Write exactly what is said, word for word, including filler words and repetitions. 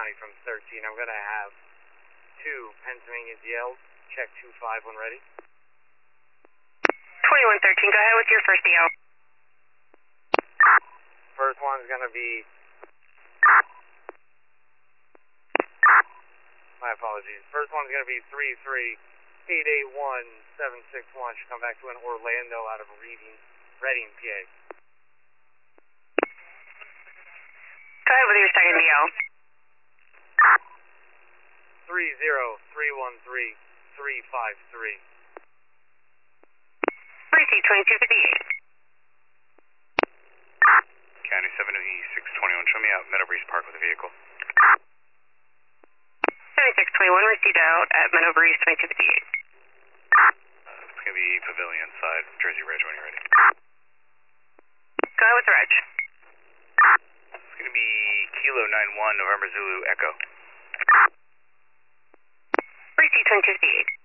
County from thirteen. I'm going to have two Pennsylvania D Ls. Check two five when ready. twenty-one thirteen, go ahead with your first D L. First one's going to be... My apologies. First one's going to be three three eight eight one seven six one. Should come back to an Orlando out of Reading, Reading, P A. Go ahead with your second D L. three zero three one three three five three. Receive twenty-two fifty-eight. County seven E six twenty-one, show me out Meadow Breeze Park with a vehicle. seventy-six twenty-one, received out at Meadow Breeze twenty-two fifty-eight. Uh, it's going to be Pavilion side, Jersey Ridge when you're ready. Go ahead with the reg. It's going to be Kilo nine one, November Zulu Echo. Receive twenty-two fifty-eight.